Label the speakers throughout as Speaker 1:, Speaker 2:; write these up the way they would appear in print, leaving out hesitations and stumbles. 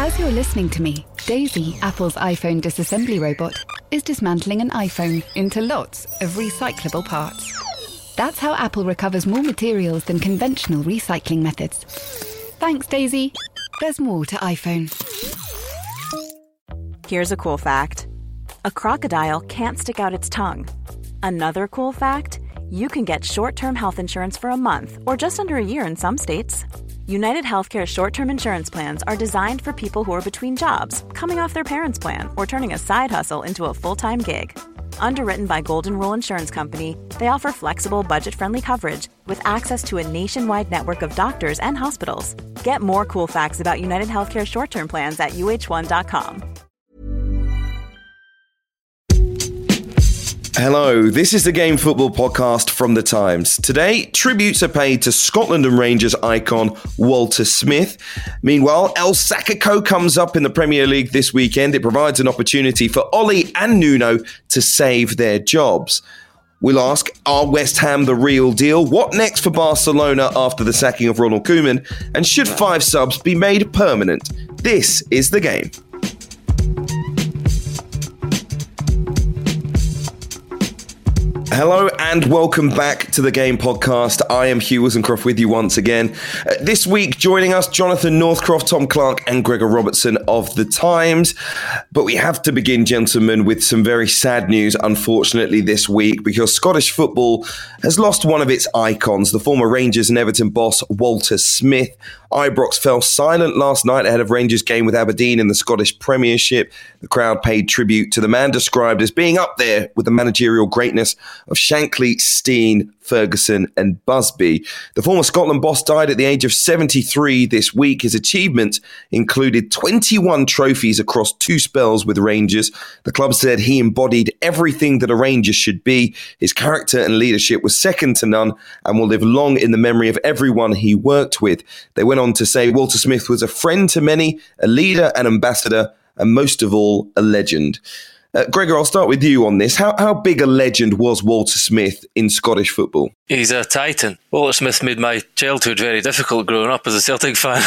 Speaker 1: As you're listening to me, Daisy, Apple's iPhone disassembly robot, is dismantling an iPhone into lots of recyclable parts. That's how Apple recovers more materials than conventional recycling methods. Thanks, Daisy. There's more to iPhone.
Speaker 2: Here's a cool fact. A crocodile can't stick out its tongue. Another cool fact, you can get short-term health insurance for a month or just under a year in some states. United Healthcare short-term insurance plans are designed for people who are between jobs, coming off their parents' plan, or turning a side hustle into a full-time gig. Underwritten by Golden Rule Insurance Company, they offer flexible, budget-friendly coverage with access to a nationwide network of doctors and hospitals. Get more cool facts about United Healthcare short-term plans at uh1.com.
Speaker 3: Hello, this is the Game Football Podcast from The Times. Today, tributes are paid to Scotland and Rangers icon Walter Smith. Meanwhile, El Sacco comes up in the Premier League this weekend. It provides an opportunity for Ollie and Nuno to save their jobs. We'll ask, are West Ham the real deal? What next for Barcelona after the sacking of Ronald Koeman? And should 5 subs be made permanent? This is The Game. Hello and welcome back to the Game Podcast. I am Hugh Woozencroft with you once again. This week joining us, Jonathan Northcroft, Tom Clark and Gregor Robertson of The Times. But we have to begin, gentlemen, with some very sad news, unfortunately, this week, because Scottish football has lost one of its icons, the former Rangers and Everton boss, Walter Smith. Ibrox fell silent last night ahead of Rangers' game with Aberdeen in the Scottish Premiership. The crowd paid tribute to the man described as being up there with the managerial greatness of Shankly, Steen, Ferguson and Busby. The former Scotland boss died at the age of 73 this week. His achievements included 21 trophies across 2 spells with Rangers. The club said he embodied everything that a Ranger should be. His character and leadership was second to none and will live long in the memory of everyone he worked with. They went on to say Walter Smith was a friend to many, a leader, an ambassador, and most of all, a legend. Gregor, I'll start with you on this. How big a legend was Walter Smith in Scottish football?
Speaker 4: He's a titan. Walter Smith made my childhood very difficult growing up as a Celtic fan.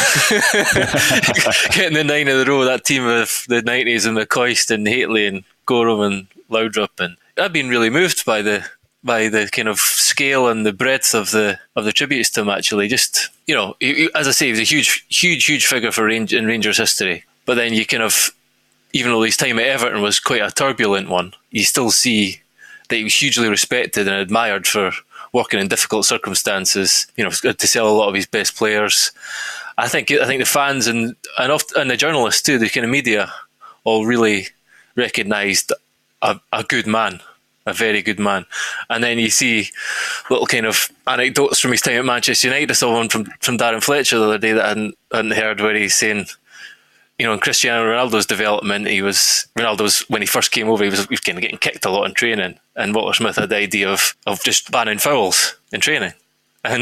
Speaker 4: Getting the 9 in a row, that team of the 90s and McCoist and Hateley and Gorham and Laudrup. And I've been really moved by the kind of scale and the breadth of the tributes to him, actually. Just, you know, as I say, he was a huge figure for in Rangers history. But then you kind of, even though his time at Everton was quite a turbulent one, you still see that he was hugely respected and admired for working in difficult circumstances, you know, to sell a lot of his best players. I think the fans and the journalists too, the kind of media, all really recognised a good man, a very good man. And then you see little kind of anecdotes from his time at Manchester United. I saw one from Darren Fletcher the other day that I hadn't heard, where he's saying, you know, in Cristiano Ronaldo's development, when he first came over, he was kind of getting kicked a lot in training, and Walter Smith had the idea of just banning fouls in training, and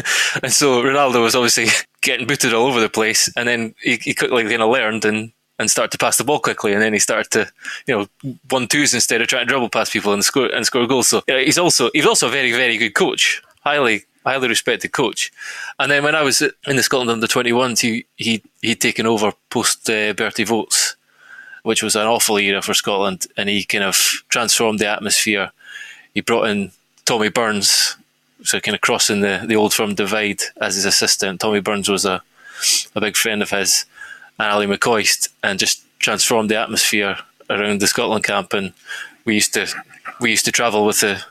Speaker 4: so Ronaldo was obviously getting booted all over the place, and then he quickly kind of learned and started to pass the ball quickly, and then he started to, you know, 1-2s instead of trying to dribble past people and score goals. So he was also a very, very good coach, highly respected coach. And then when I was in the Scotland under-21s, he'd taken over post Bertie Vogts, which was an awful era for Scotland, and he kind of transformed the atmosphere. He brought in Tommy Burns, so kind of crossing the old firm divide as his assistant. Tommy Burns was a big friend of his, and Ali McCoist, and just transformed the atmosphere around the Scotland camp. And we used to travel with the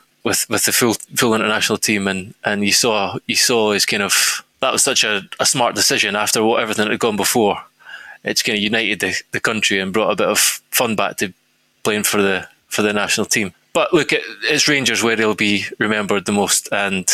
Speaker 4: full international team, and you saw his kind of, that was such a smart decision after everything that had gone before. It's kind of united the country and brought a bit of fun back to playing for the national team. But look, it's Rangers where he'll be remembered the most, and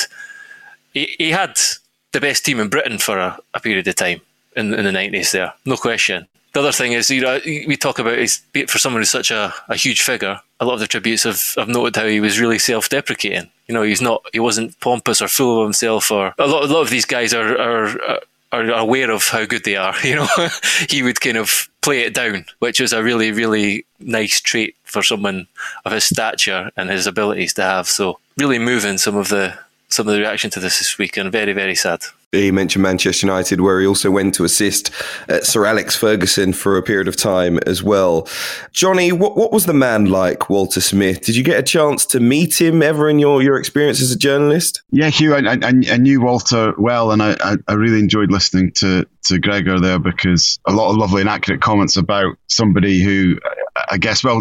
Speaker 4: he had the best team in Britain for a period of time in the 90s there, no question. The other thing is, you know, we talk about for someone who's such a huge figure, a lot of the tributes have noted how he was really self-deprecating. You know, he wasn't pompous or full of himself, or a lot of these guys are aware of how good they are. You know, he would kind of play it down, which was a really, really nice trait for someone of his stature and his abilities to have. So really moving some of the some of the reaction to this week, and very, very sad.
Speaker 3: He mentioned Manchester United, where he also went to assist Sir Alex Ferguson for a period of time as well. Johnny, what was the man like, Walter Smith? Did you get a chance to meet him ever in your experience as a journalist?
Speaker 5: Yeah, Hugh, I knew Walter well, and I really enjoyed listening to Gregor there, because a lot of lovely and accurate comments about somebody who, I guess, well,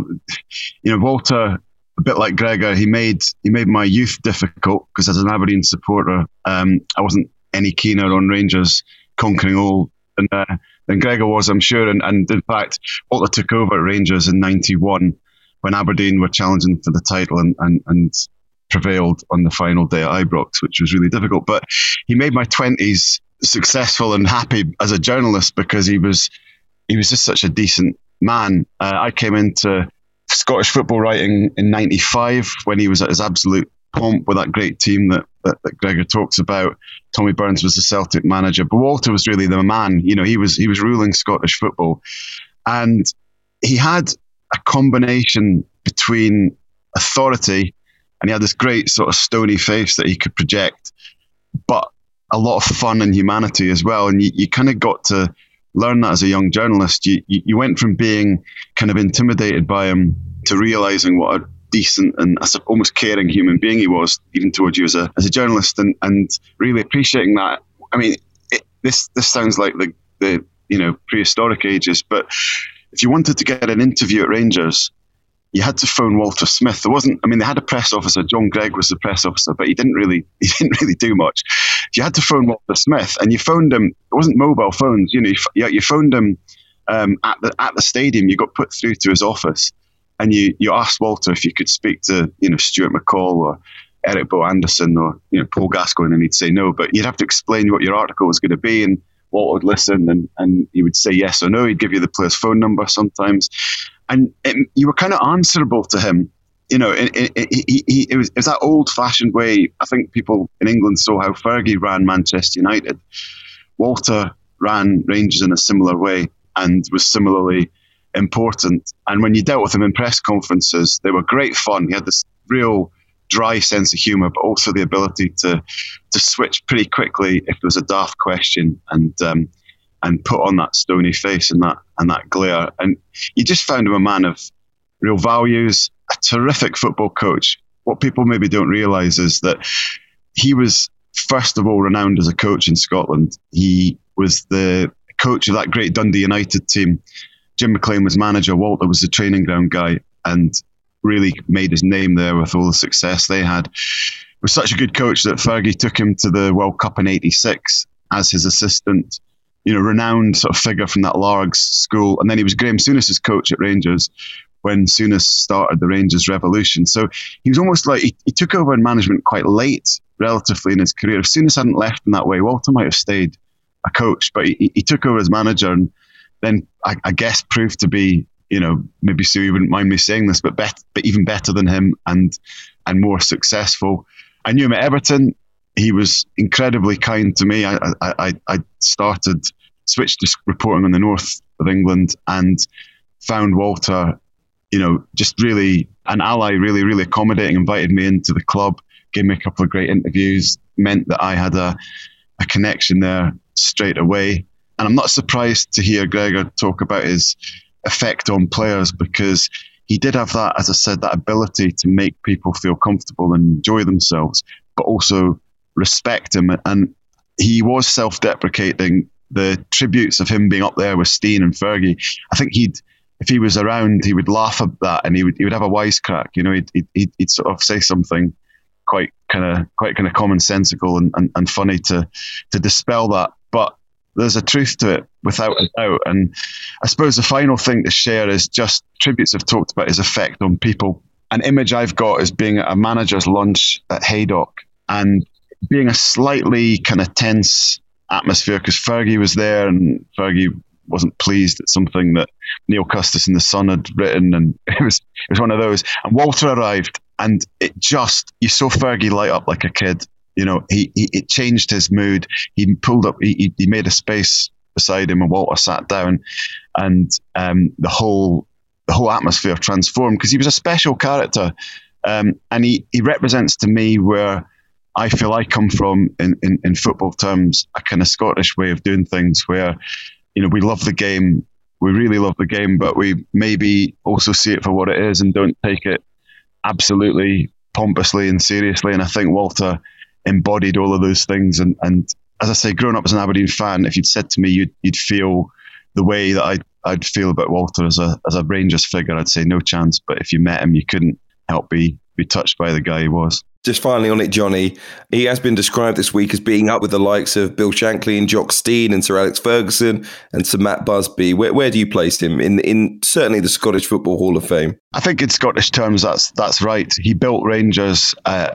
Speaker 5: Walter, a bit like Gregor, he made my youth difficult, because as an Aberdeen supporter, I wasn't any keener on Rangers conquering all than Gregor was, I'm sure. And in fact, Walter took over at Rangers in 91 when Aberdeen were challenging for the title and prevailed on the final day at Ibrox, which was really difficult. But he made my 20s successful and happy as a journalist, because he was just such a decent man. I came into Scottish football writing in 95 when he was at his absolute pomp with that great team that Gregor talks about. Tommy Burns was the Celtic manager, but Walter was really the man. He was ruling Scottish football, and he had a combination between authority, and he had this great sort of stony face that he could project, but a lot of fun and humanity as well. And you kind of got to learn that as a young journalist. You went from being kind of intimidated by him to realizing what a decent and almost caring human being he was, even towards you as a journalist, and really appreciating that. I mean, this sounds like the prehistoric ages, but if you wanted to get an interview at Rangers, you had to phone Walter Smith. They had a press officer. John Gregg was the press officer, but he didn't really do much. You had to phone Walter Smith, and you phoned him. It wasn't mobile phones. You phoned him at the stadium. You got put through to his office, and you asked Walter if you could speak to Stuart McCall or Eric Bo Anderson or Paul Gascoigne, and he'd say no. But you'd have to explain what your article was going to be, and Walter would listen, and he would say yes or no. He'd give you the player's phone number sometimes, and you were kind of answerable to him. It was that old-fashioned way. I think people in England saw how Fergie ran Manchester United. Walter ran Rangers in a similar way and was similarly important. And when you dealt with him in press conferences, they were great fun. He had this real dry sense of humour, but also the ability to switch pretty quickly if there was a daft question, and put on that stony face and that glare. And you just found him a man of real values, a terrific football coach. What people maybe don't realise is that he was, first of all, renowned as a coach in Scotland. He was the coach of that great Dundee United team. Jim McLean was manager, Walter was the training ground guy, and really made his name there with all the success they had. He was such a good coach that Fergie took him to the World Cup in '86 as his assistant, renowned sort of figure from that Largs school. And then he was Graham Souness's coach at Rangers when Souness started the Rangers revolution. So he was almost like he took over in management quite late, relatively, in his career. If Souness hadn't left in that way, Walter might have stayed a coach, but he took over as manager, and then I guess proved to be, maybe Sue, you wouldn't mind me saying this, but even better than him and more successful. I knew him at Everton. He was incredibly kind to me. I switched to reporting on the north of England and found Walter, just really an ally, really, really accommodating, invited me into the club, gave me a couple of great interviews, meant that I had a connection there straight away. And I'm not surprised to hear Gregor talk about his effect on players, because he did have that, as I said, that ability to make people feel comfortable and enjoy themselves, but also respect him. And he was self-deprecating. The tributes of him being up there with Steen and Fergie, I think if he was around, he would laugh at that, and he would have a wisecrack. He'd sort of say something quite kind of commonsensical and funny to dispel that. But there's a truth to it, without a doubt. And I suppose the final thing to share is just tributes have talked about his effect on people. An image I've got is being at a manager's lunch at Haydock and being a slightly kind of tense atmosphere, because Fergie was there, and Fergie wasn't pleased at something that Neil Custis in The Sun had written, and it was one of those. And Walter arrived, and you saw Fergie light up like a kid. It changed his mood. He pulled up, he made a space beside him, and Walter sat down, and the whole atmosphere transformed, because he was a special character, and he represents to me where I feel I come from in football terms, a kind of Scottish way of doing things where, we love the game, we really love the game, but we maybe also see it for what it is and don't take it absolutely pompously and seriously. And I think Walter embodied all of those things. And as I say, growing up as an Aberdeen fan, if you'd said to me you'd feel the way that I'd feel about Walter as a Rangers figure, I'd say no chance. But if you met him, you couldn't help be touched by the guy he was.
Speaker 3: Just finally on it, Johnny, he has been described this week as being up with the likes of Bill Shankly and Jock Stein and Sir Alex Ferguson and Sir Matt Busby. Where do you place him in certainly the Scottish Football Hall of Fame?
Speaker 5: I think in Scottish terms, that's right. He built Rangers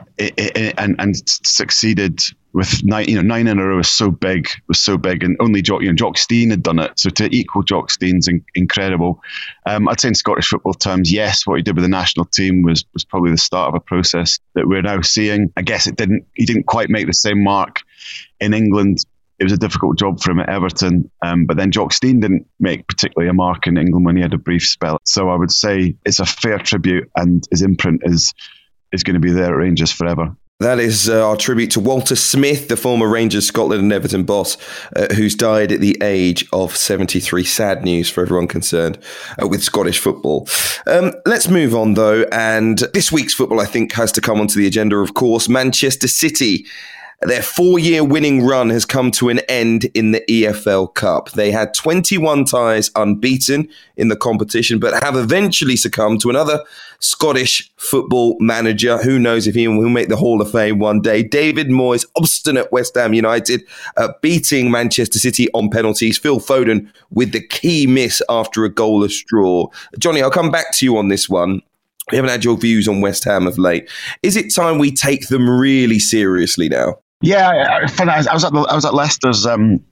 Speaker 5: and succeeded with 9 in a row was so big, and only Jock Stein had done it. So to equal Jock Stein's incredible. I'd say in Scottish football terms, yes, what he did with the national team was probably the start of a process that we're now seeing. I guess he didn't quite make the same mark in England. It was a difficult job for him at Everton, but then Jock Stein didn't make particularly a mark in England when he had a brief spell. So I would say it's a fair tribute, and his imprint is going to be there at Rangers forever.
Speaker 3: That is our tribute to Walter Smith, the former Rangers, Scotland and Everton boss, who's died at the age of 73. Sad news for everyone concerned with Scottish football. Let's move on, though. And this week's football, I think, has to come onto the agenda, of course. Manchester City. Their 4-year winning run has come to an end in the EFL Cup. They had 21 ties unbeaten in the competition, but have eventually succumbed to another Scottish football manager. Who knows if he will make the Hall of Fame one day. David Moyes, obstinate West Ham United, beating Manchester City on penalties. Phil Foden with the key miss after a goalless draw. Johnny, I'll come back to you on this one. We haven't had your views on West Ham of late. Is it time we take them really seriously now?
Speaker 5: Yeah, I was at Leicester's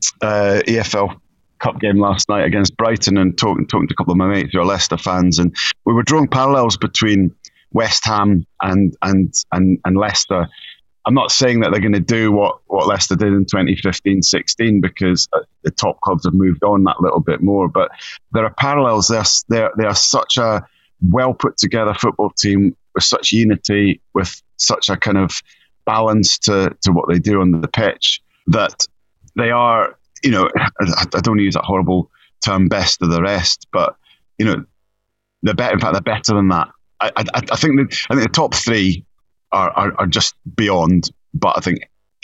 Speaker 5: EFL Cup game last night against Brighton and talking to a couple of my mates who are Leicester fans, and we were drawing parallels between West Ham and Leicester. I'm not saying that they're going to do what Leicester did in 2015-16 because the top clubs have moved on that little bit more, but there are parallels. They are such a well put together football team with such unity, with such a kind of balance to what they do on the pitch, that they are, I don't want to use that horrible term, best of the rest, but they're better. In fact, they're better than that. I think the top three are just beyond. But I think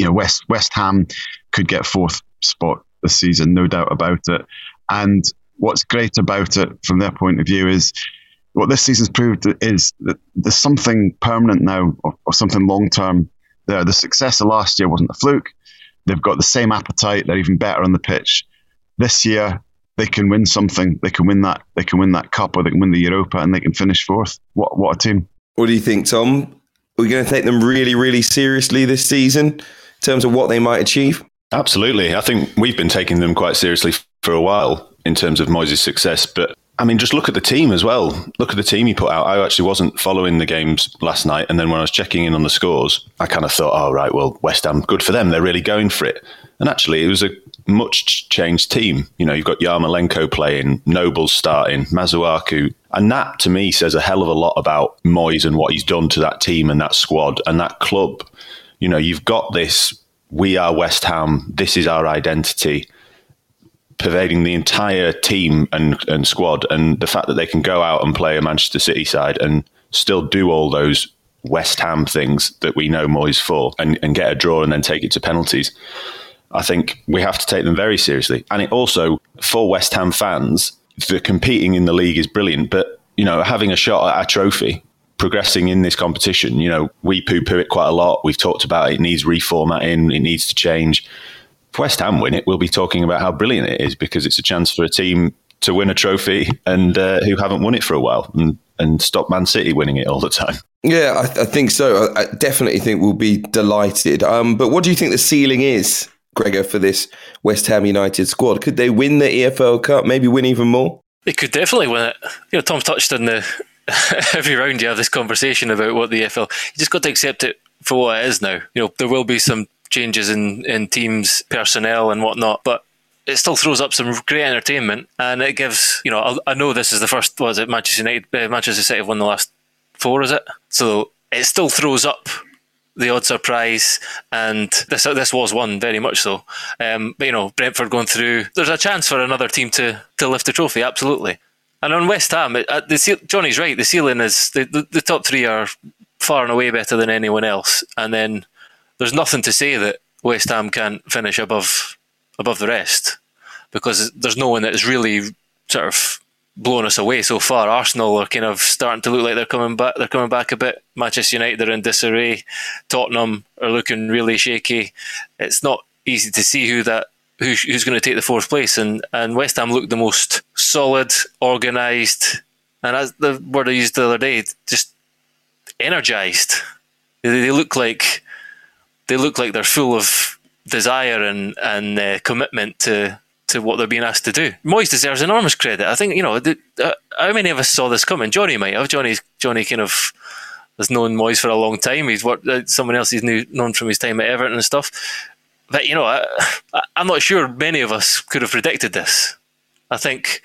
Speaker 5: West Ham could get fourth spot this season, no doubt about it. And what's great about it from their point of view is what this season's proved is that there's something permanent now or something long term. The success of last year wasn't a fluke. They've got the same appetite. They're even better on the pitch. This year, they can win something. They can win that. They can win that cup, or they can win the Europa, and they can finish fourth. What a team!
Speaker 3: What do you think, Tom? Are we going to take them really, really seriously this season in terms of what they might achieve?
Speaker 6: Absolutely. I think we've been taking them quite seriously for a while in terms of Moyes' success, but I mean, just look at the team as well. Look at the team he put out. I actually wasn't following the games last night. And then when I was checking in on the scores, I kind of thought, oh, right, well, West Ham, good for them. They're really going for it. And actually, it was a much changed team. You've got Yarmolenko playing, Noble starting, Masuaku. And that, to me, says a hell of a lot about Moyes and what he's done to that team and that squad and that club. You've got this, we are West Ham, this is our identity, pervading the entire team and squad, and the fact that they can go out and play a Manchester City side and still do all those West Ham things that we know Moyes for and get a draw and then take it to penalties. I think we have to take them very seriously. And it also, for West Ham fans, the competing in the league is brilliant, but, having a shot at a trophy, progressing in this competition, we poo-poo it quite a lot. We've talked about it needs reformatting, it needs to change. If West Ham win it, we'll be talking about how brilliant it is because it's a chance for a team to win a trophy and who haven't won it for a while and stop Man City winning it all the time.
Speaker 3: Yeah, I think so. I definitely think we'll be delighted. But what do you think the ceiling is, Gregor, for this West Ham United squad? Could they win the EFL Cup, maybe win even more?
Speaker 4: They could definitely win it. Tom touched on every round you have this conversation about what the EFL, you just got to accept it for what it is now. There will be some changes in teams, personnel and whatnot, but it still throws up some great entertainment, and it gives, I know this is the first, Manchester City have won the last 4, is it? So it still throws up the odd surprise, and this was one very much so. But Brentford going through, there's a chance for another team to lift the trophy, absolutely. And on West Ham, Johnny's right. The ceiling is the top three are far and away better than anyone else, and then there's nothing to say that West Ham can't finish above the rest, because there's no one that has really sort of blown us away so far. Arsenal are kind of starting to look like they're coming back. They're coming back a bit. Manchester United are in disarray. Tottenham are looking really shaky. It's not easy to see who's going to take the fourth place. And West Ham look the most solid, organised, and as the word I used the other day, just energised. They look like they're full of desire and commitment to what they're being asked to do. Moyes deserves enormous credit. I think, how many of us saw this coming? Johnny might have. Johnny kind of has known Moyes for a long time. He's worked someone else he's known from his time at Everton and stuff. But, I'm not sure many of us could have predicted this. I think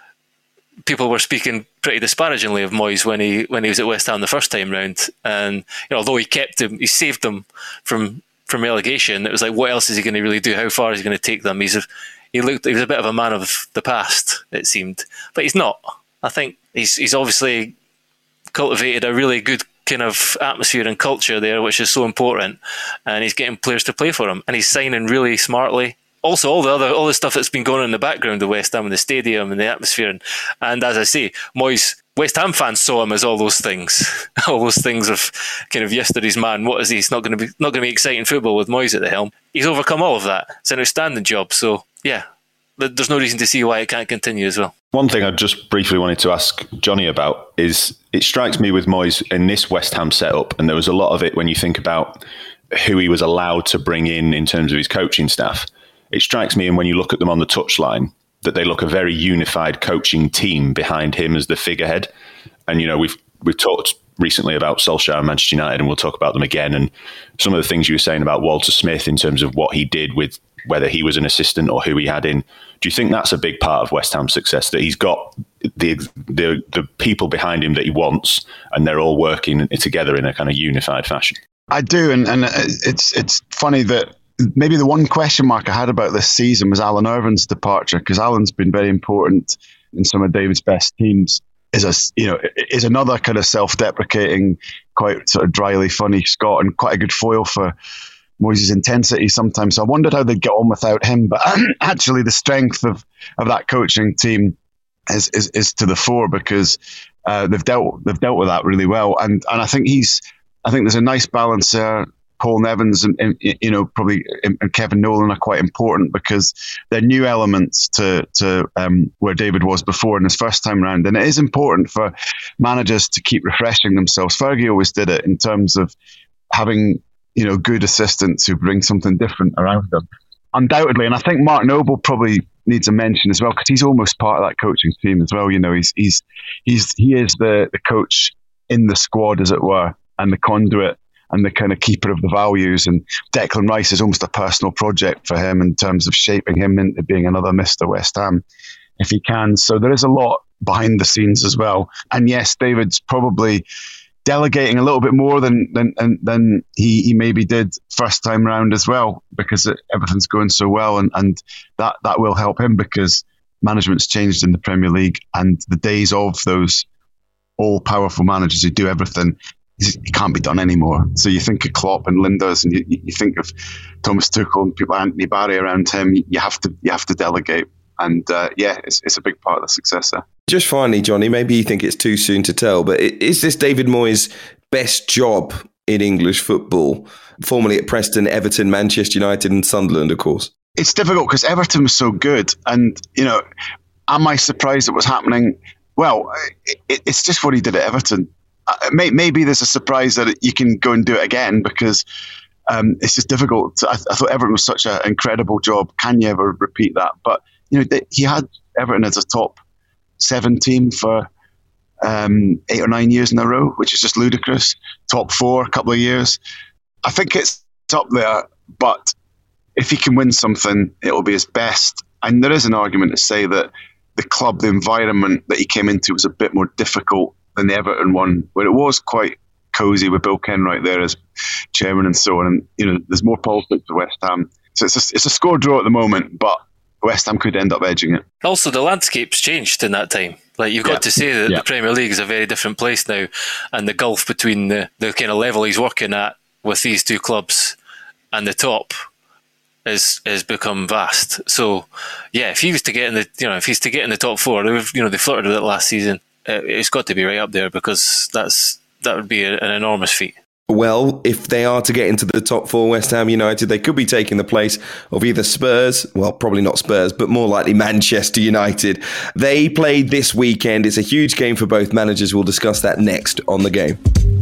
Speaker 4: people were speaking pretty disparagingly of Moyes when he was at West Ham the first time round. And, although he saved them from relegation, it was like, what else is he going to really do? How far is he going to take them? He was a bit of a man of the past, it seemed, but he's not. I think he's obviously cultivated a really good kind of atmosphere and culture there, which is so important, and he's getting players to play for him, and he's signing really smartly. Also, all the stuff that's been going on in the background of West Ham and the stadium and the atmosphere, and as I say, Moyes, West Ham fans saw him as all those things of kind of yesterday's man. What is he? It's not going to be exciting football with Moyes at the helm. He's overcome all of that. It's an outstanding job. So yeah, there's no reason to see why it can't continue as well.
Speaker 6: One thing I just briefly wanted to ask Johnny about is, it strikes me with Moyes in this West Ham setup, and there was a lot of it when you think about who he was allowed to bring in terms of his coaching staff. It strikes me, and when you look at them on the touchline, that they look a very unified coaching team behind him as the figurehead. And, we've talked recently about Solskjaer and Manchester United, and we'll talk about them again. And some of the things you were saying about Walter Smith in terms of what he did with whether he was an assistant or who he had in. Do you think that's a big part of West Ham's success, that he's got the people behind him that he wants, and they're all working together in a kind of unified fashion?
Speaker 5: I do. And it's funny that maybe the one question mark I had about this season was Alan Irvin's departure, because Alan's been very important in some of David's best teams. Is another kind of self-deprecating, quite sort of dryly funny Scot, and quite a good foil for Moyes' intensity sometimes. So I wondered how they'd get on without him. But actually, the strength of that coaching team is to the fore, because they've dealt with that really well. And I think there's a nice balance there. Paul Nevins and probably and Kevin Nolan are quite important, because they're new elements to where David was before in his first time round. And it is important for managers to keep refreshing themselves. Fergie always did it in terms of having good assistants who bring something different around them. Undoubtedly, and I think Mark Noble probably needs a mention as well, because he's almost part of that coaching team as well. He is the coach in the squad, as it were, and the conduit and the kind of keeper of the values. And Declan Rice is almost a personal project for him in terms of shaping him into being another Mr. West Ham, if he can. So there is a lot behind the scenes as well. And yes, David's probably delegating a little bit more than he maybe did first time round as well, because everything's going so well, and that will help him, because management's changed in the Premier League, and the days of those all-powerful managers who do everything, it can't be done anymore. So you think of Klopp and Linders, and you think of Thomas Tuchel and people, Anthony Barry around him. You have to delegate, and it's a big part of the success there.
Speaker 3: Just finally, Johnny, maybe you think it's too soon to tell, but is this David Moyes' best job in English football? Formerly at Preston, Everton, Manchester United, and Sunderland, of course. It's
Speaker 5: difficult because Everton was so good, and am I surprised at what's happening? Well, it's just what he did at Everton. Maybe there's a surprise that you can go and do it again, because it's just difficult. I thought Everton was such an incredible job. Can you ever repeat that? But he had Everton as a top 7 team for 8 or 9 years in a row, which is just ludicrous. Top 4 a couple of years. I think it's up there, but if he can win something, it'll be his best. And there is an argument to say that the club, the environment that he came into was a bit more difficult than the Everton one, where it was quite cosy with Bill Kenwright there as chairman and so on. And, there's more politics at West Ham. So it's a score draw at the moment, but West Ham could end up edging it.
Speaker 4: Also, the landscape's changed in that time. Like, you've got to say that the Premier League is a very different place now, and the gulf between the kind of level he's working at with these two clubs and the top has become vast. So, if he was to get in the top four, they flirted with it last season. It's got to be right up there, because that would be an enormous feat.
Speaker 3: Well, if they are to get into the top four, West Ham United, they could be taking the place of either Spurs, well, probably not Spurs, but more likely Manchester United. They played this weekend. It's a huge game for both managers. We'll discuss that next on The Game.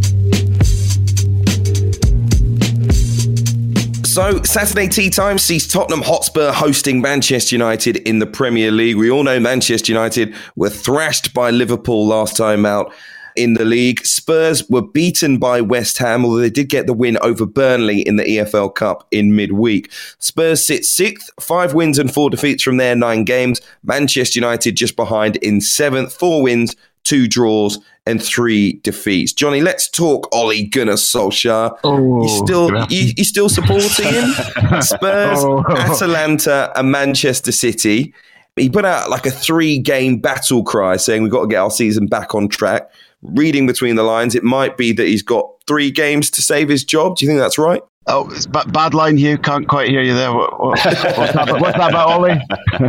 Speaker 3: So, Saturday tea time sees Tottenham Hotspur hosting Manchester United in the Premier League. We all know Manchester United were thrashed by Liverpool last time out in the league. Spurs were beaten by West Ham, although they did get the win over Burnley in the EFL Cup in midweek. Spurs sit 6th, 5 wins and 4 defeats from their 9 games. Manchester United just behind in 7th, 4 wins, 2 draws and 3 defeats. Johnny, let's talk Ole Gunnar Solskjaer. You still supporting him? Spurs, Atalanta and Manchester City. He put out like a 3-game battle cry saying we've got to get our season back on track. Reading between the lines, it might be that he's got 3 games to save his job. Do you think that's right?
Speaker 5: Oh, it's bad line, Hugh. Can't quite hear you there. What's that about Ollie?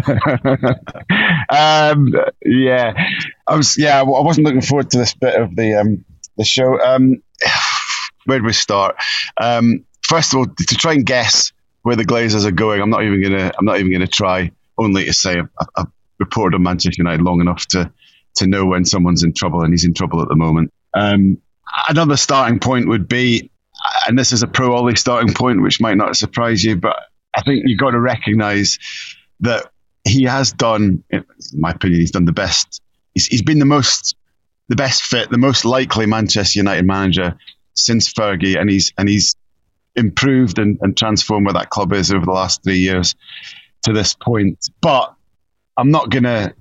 Speaker 5: I wasn't looking forward to this bit of the show. Where do we start? First of all, to try and guess where the Glazers are going, I'm not even gonna try. Only to say I've reported on Manchester United long enough to know when someone's in trouble, and he's in trouble at the moment. Another starting point would be, and this is a pro Ole starting point, which might not surprise you, but I think you've got to recognise that he has done, in my opinion, he's done the best. He's been the best fit, the most likely Manchester United manager since Fergie, and he's improved and transformed where that club is over the last 3 years to this point. But I'm not gonna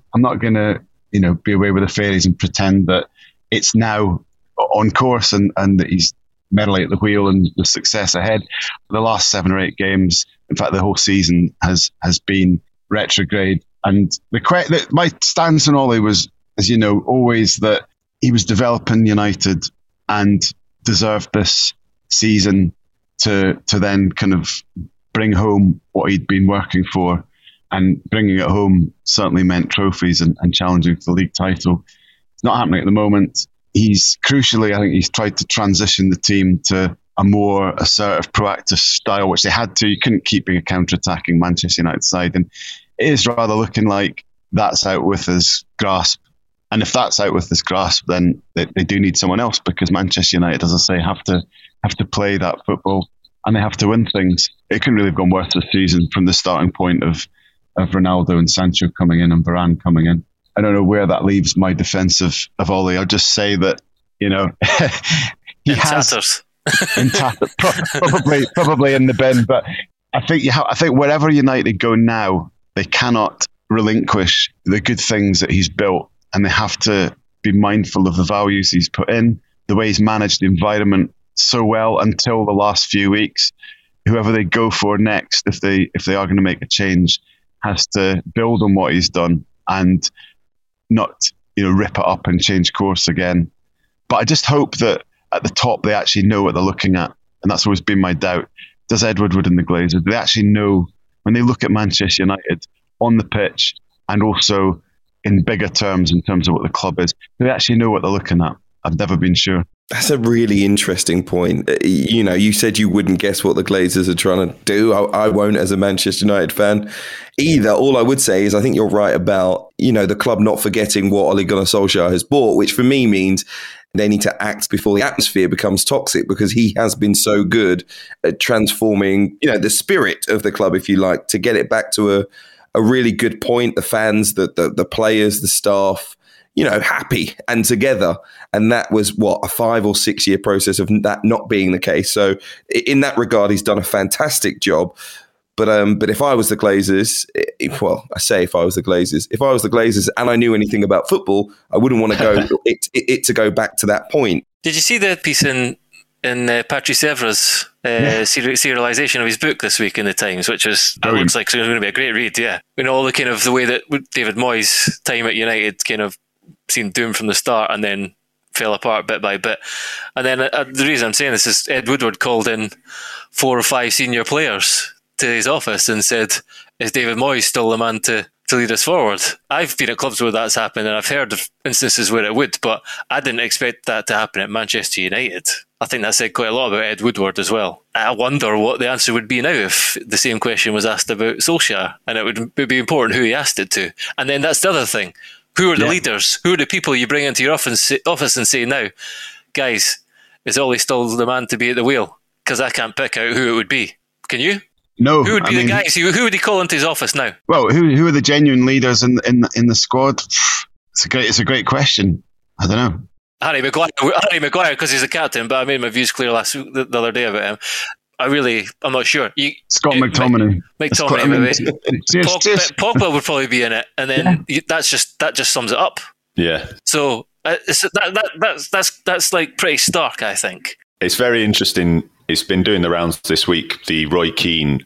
Speaker 5: be away with the fairies and pretend that it's now on course and that he's medally at the wheel and the success ahead. The last 7 or 8 games, in fact, the whole season has been retrograde. And my stance on Ole was, as you know, always that he was developing United and deserved this season to then kind of bring home what he'd been working for. And bringing it home certainly meant trophies and challenging for the league title. It's not happening at the moment. I think he's tried to transition the team to a more assertive, proactive style, which they had to. You couldn't keep being a counter-attacking Manchester United side. And it is rather looking like that's out with his grasp. And if that's out with his grasp, then they do need someone else, because Manchester United, as I say, have to play that football and they have to win things. It couldn't really have gone worse this season from the starting point of Ronaldo and Sancho coming in and Varane coming in. I don't know where that leaves my defence of Ole. I'll just say that, he has in tatters, probably in the bin. But I think wherever United go now, they cannot relinquish the good things that he's built, and they have to be mindful of the values he's put in, the way he's managed the environment so well until the last few weeks. Whoever they go for next, if they are going to make a change, has to build on what he's done and not, rip it up and change course again. But I just hope that at the top they actually know what they're looking at, and that's always been my doubt. Does Ed Woodward and the Glazers, do they actually know when they look at Manchester United on the pitch and also in bigger terms in terms of what the club is, do they actually know what they're looking at? I've never been sure.
Speaker 3: That's a really interesting point. You said you wouldn't guess what the Glazers are trying to do. I won't, as a Manchester United fan either. All I would say is I think you're right about, the club not forgetting what Ole Gunnar Solskjaer has bought, which for me means they need to act before the atmosphere becomes toxic, because he has been so good at transforming, the spirit of the club, if you like, to get it back to a really good point. The fans, the players, the staff, happy and together. And that was a 5 or 6 year process of that not being the case. So in that regard, he's done a fantastic job. But if I was the Glazers, if I was the Glazers and I knew anything about football, I wouldn't want to go it to go back to that point.
Speaker 4: Did you see the piece in Patrice Evra's serialization of his book this week in the Times, which was looks like it's going to be a great read? Yeah, all the kind of the way that David Moyes' time at United kind of seemed doomed from the start and then fell apart bit by bit. And then the reason I'm saying this is Ed Woodward called in 4 or 5 senior players to his office and said, "Is David Moyes still the man to lead us forward?" I've been at clubs where that's happened, and I've heard of instances where it would, but I didn't expect that to happen at Manchester United. I think that said quite a lot about Ed Woodward as well. I wonder what the answer would be now if the same question was asked about Solskjaer, and it would be important who he asked it to. And then that's the other thing. Who are the leaders? Who are the people you bring into your office and say, "Now, guys, is Ollie still the man to be at the wheel?" Because I can't pick out who it would be. Can you?
Speaker 5: No.
Speaker 4: Who would be the guys? Who would he call into his office now?
Speaker 5: Well, who are the genuine leaders in the squad? It's a great question. I don't know.
Speaker 4: Harry Maguire, because he's the captain, but I made my views clear the other day about him. I'm not sure.
Speaker 5: Scott McTominay.
Speaker 4: McTominay, Pogba would probably be in it, and then that just sums it up.
Speaker 6: Yeah.
Speaker 4: So that's like pretty stark, I think.
Speaker 6: It's very interesting. It's been doing the rounds this week. The Roy Keane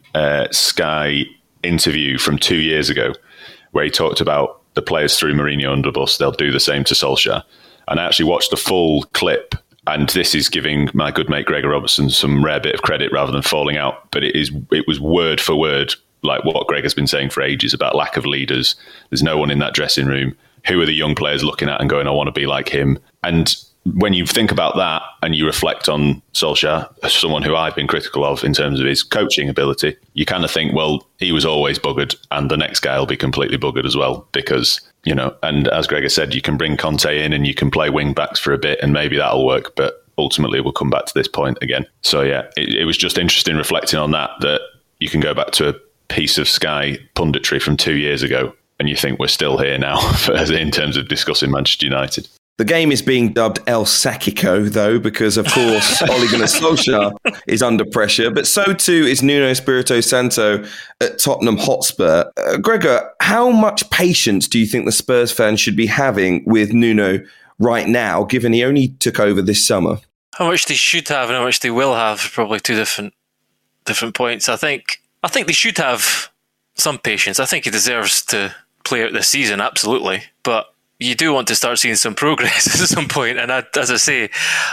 Speaker 6: Sky interview from 2 years ago, where he talked about the players threw Mourinho under the bus. They'll do the same to Solskjaer. And I actually watched the full clip. And this is giving my good mate Gregor Robertson some rare bit of credit rather than falling out. But it was word for word like what Greg has been saying for ages about lack of leaders. There's no one in that dressing room. Who are the young players looking at and going, "I want to be like him"? And when you think about that and you reflect on Solskjaer, someone who I've been critical of in terms of his coaching ability, you kind of think, well, he was always buggered and the next guy will be completely buggered as well because, and as Greg has said, you can bring Conte in and you can play wing backs for a bit and maybe that'll work, but ultimately we'll come back to this point again. So yeah, it was just interesting reflecting on that you can go back to a piece of Sky punditry from 2 years ago and you think we're still here now in terms of discussing Manchester United.
Speaker 3: The game is being dubbed El Sacico, though, because, of course, Ole Gunnar Solskjaer is under pressure, but so too is Nuno Espirito Santo at Tottenham Hotspur. Gregor, how much patience do you think the Spurs fans should be having with Nuno right now, given he only took over this summer?
Speaker 4: How much they should have and how much they will have are probably two different points. I think they should have some patience. I think he deserves to play out this season, absolutely, but you do want to start seeing some progress at some point, and as I say,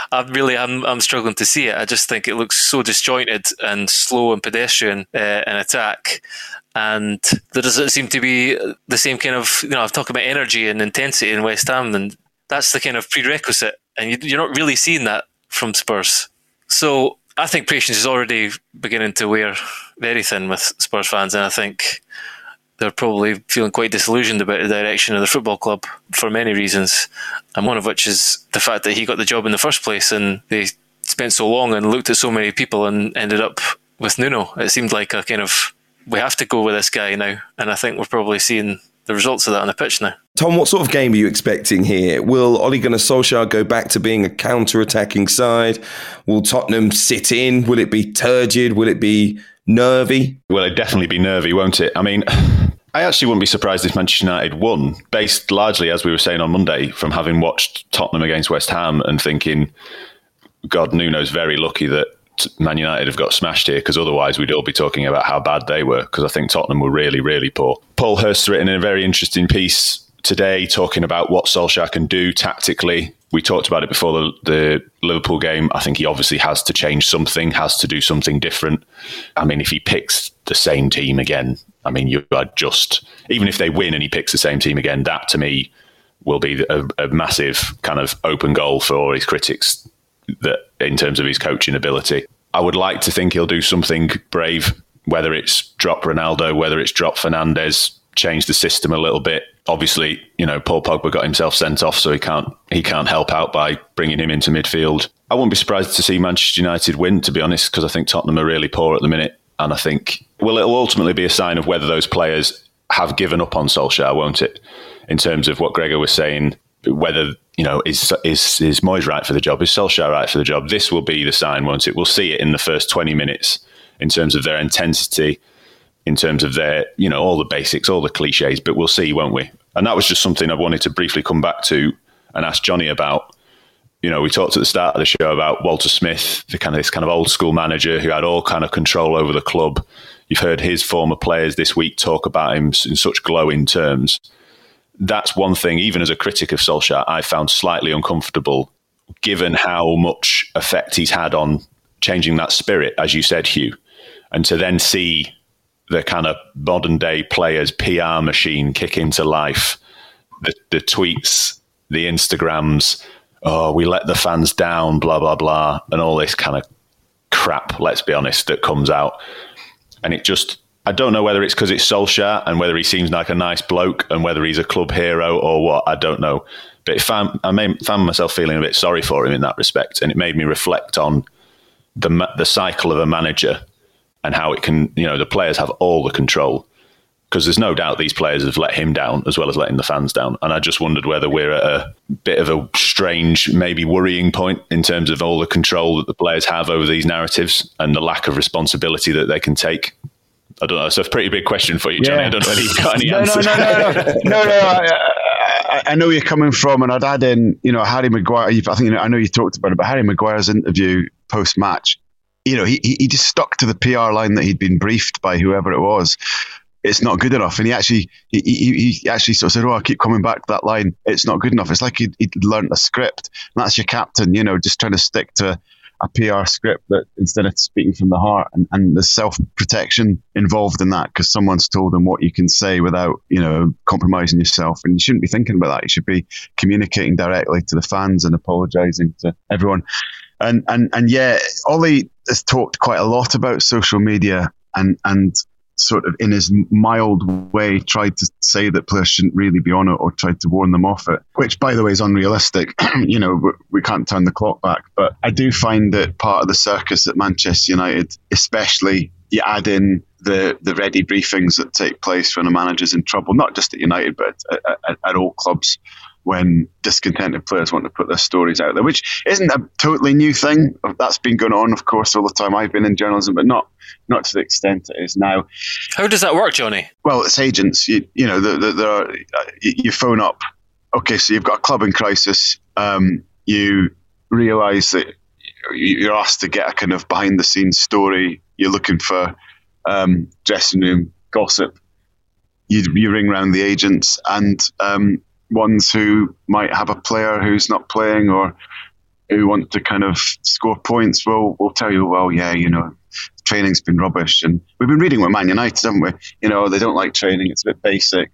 Speaker 4: I'm struggling to see it. I just think it looks so disjointed and slow and pedestrian in attack, and there doesn't seem to be the same kind of I've talked about energy and intensity in West Ham, and that's the kind of prerequisite, and you're not really seeing that from Spurs. So I think patience is already beginning to wear very thin with Spurs fans, and I think they're probably feeling quite disillusioned about the direction of the football club for many reasons, and one of which is the fact that he got the job in the first place and they spent so long and looked at so many people and ended up with Nuno. It seemed like a kind of, we have to go with this guy now, and I think we're probably seeing the results of that on the pitch now.
Speaker 3: Tom, what sort of game are you expecting here? Will Ole Gunnar Solskjaer go back to being a counter-attacking side? Will Tottenham sit in? Will it be turgid? Will it be nervy?
Speaker 6: Well, it'd definitely be nervy, won't it? I mean, I actually wouldn't be surprised if Manchester United won, based largely, as we were saying on Monday, from having watched Tottenham against West Ham and thinking, God, Nuno's very lucky that Man United have got smashed here, because otherwise we'd all be talking about how bad they were, because I think Tottenham were really, really poor. Paul Hurst's written in a very interesting piece today talking about what Solskjaer can do tactically. We talked about it before the Liverpool game. I think he obviously has to change something, has to do something different. I mean, if he picks the same team again, I mean, you are just, even if they win and he picks the same team again, that to me will be a massive kind of open goal for all his critics that in terms of his coaching ability. I would like to think he'll do something brave, whether it's drop Ronaldo, whether it's drop Fernandes, change the system a little bit. Obviously, Paul Pogba got himself sent off, so he can't help out by bringing him into midfield. I wouldn't be surprised to see Manchester United win, to be honest, because I think Tottenham are really poor at the minute. And I think, well, it'll ultimately be a sign of whether those players have given up on Solskjaer, won't it? In terms of what Gregor was saying, whether, is Moyes right for the job? Is Solskjaer right for the job? This will be the sign, won't it? We'll see it in the first 20 minutes in terms of their intensity, in terms of their, all the basics, all the cliches, but we'll see, won't we? And that was just something I wanted to briefly come back to and ask Johnny about. We talked at the start of the show about Walter Smith, this kind of old school manager who had all kind of control over the club. You've heard his former players this week talk about him in such glowing terms. That's one thing, even as a critic of Solskjaer, I found slightly uncomfortable, given how much effect he's had on changing that spirit, as you said, Hugh. And to then see the kind of modern day players' PR machine kick into life, the tweets, the Instagrams, we let the fans down, blah, blah, blah, and all this kind of crap, let's be honest, that comes out. And it just, I don't know whether it's because it's Solskjaer and whether he seems like a nice bloke and whether he's a club hero or what, I don't know. But I found myself feeling a bit sorry for him in that respect. And it made me reflect on the cycle of a manager and how it can, the players have all the control. Because there's no doubt these players have let him down as well as letting the fans down. And I just wondered whether we're at a bit of a strange, maybe worrying point in terms of all the control that the players have over these narratives and the lack of responsibility that they can take. I don't know. It's a pretty big question for you, Johnny. Yeah. I don't know whether you've got any answers.
Speaker 5: No. I know where you're coming from, and I'd add in, Harry Maguire. I know you talked about it, but Harry Maguire's interview post-match, he just stuck to the PR line that he'd been briefed by whoever it was. It's not good enough. And he actually sort of said, I keep coming back to that line. It's not good enough. It's like he'd learned a script. And that's your captain, just trying to stick to a PR script that instead of speaking from the heart. And there's self-protection involved in that because someone's told them what you can say without, compromising yourself. And you shouldn't be thinking about that. You should be communicating directly to the fans and apologising to everyone. And yeah, Ollie has talked quite a lot about social media and sort of in his mild way tried to say that players shouldn't really be on it or tried to warn them off it, which by the way is unrealistic. We can't turn the clock back, but I do find that part of the circus at Manchester United, especially you add in the ready briefings that take place when a manager's in trouble, not just at United but at all clubs, when discontented players want to put their stories out there, which isn't a totally new thing. That's been going on, of course, all the time I've been in journalism, but not to the extent it is now.
Speaker 4: How does that work, Johnny?
Speaker 5: Well, it's agents. You phone up. Okay, so you've got a club in crisis. You realise that you're asked to get a kind of behind-the-scenes story. You're looking for dressing room gossip. You ring round the agents and ones who might have a player who's not playing or who want to kind of score points will tell you, training's been rubbish. And we've been reading with Man United, haven't we? They don't like training. It's a bit basic.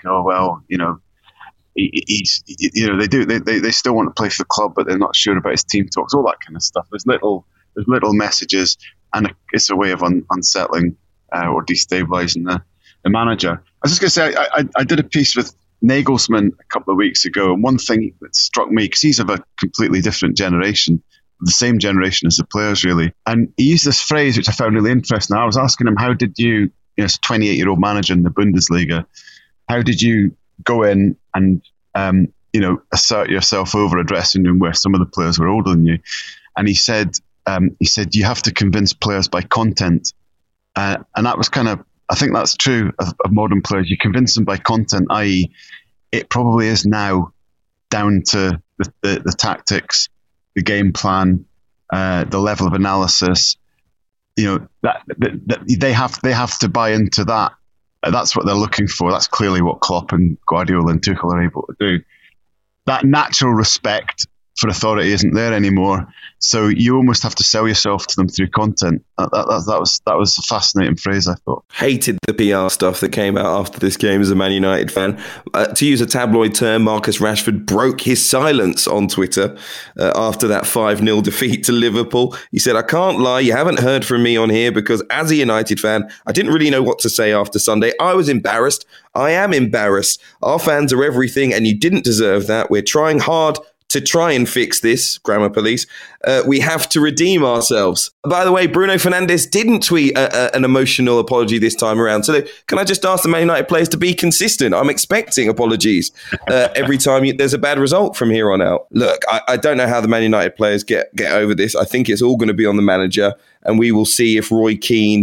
Speaker 5: They still want to play for the club, but they're not sure about his team talks, all that kind of stuff. There's little messages, and it's a way of unsettling or destabilising the manager. I was just going to say, I did a piece with Nagelsmann a couple of weeks ago, and one thing that struck me, because he's of a completely different generation, the same generation as the players really, and he used this phrase which I found really interesting. I was asking him, how did you, as a 28-year-old manager in the Bundesliga, how did you go in and assert yourself over a dressing room where some of the players were older than you? And he said you have to convince players by content, and that was kind of, I think that's true of modern players. You convince them by content, i.e., it probably is now down to the tactics, the game plan, the level of analysis. That they have to buy into that. That's what they're looking for. That's clearly what Klopp and Guardiola and Tuchel are able to do. That natural respect for authority isn't there anymore. So you almost have to sell yourself to them through content. That was a fascinating phrase, I thought.
Speaker 3: Hated the PR stuff that came out after this game as a Man United fan. To use a tabloid term, Marcus Rashford broke his silence on Twitter after that 5-0 defeat to Liverpool. He said, "I can't lie, you haven't heard from me on here because as a United fan, I didn't really know what to say after Sunday. I was embarrassed. I am embarrassed. Our fans are everything and you didn't deserve that. We're trying hard to try and fix this, grammar police. We have to redeem ourselves." By the way, Bruno Fernandes didn't tweet an emotional apology this time around. So can I just ask the Man United players to be consistent? I'm expecting apologies every time there's a bad result from here on out. Look, I don't know how the Man United players get over this. I think it's all going to be on the manager, and we will see if Roy Keane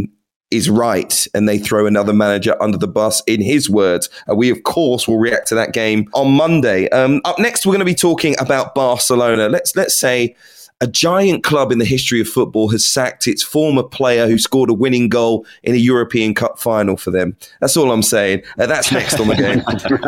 Speaker 3: is right and they throw another manager under the bus, in his words. We, of course, will react to that game on Monday. Up next, we're going to be talking about Barcelona. Let's say a giant club in the history of football has sacked its former player who scored a winning goal in a European Cup final for them. That's all I'm saying. That's next on the game.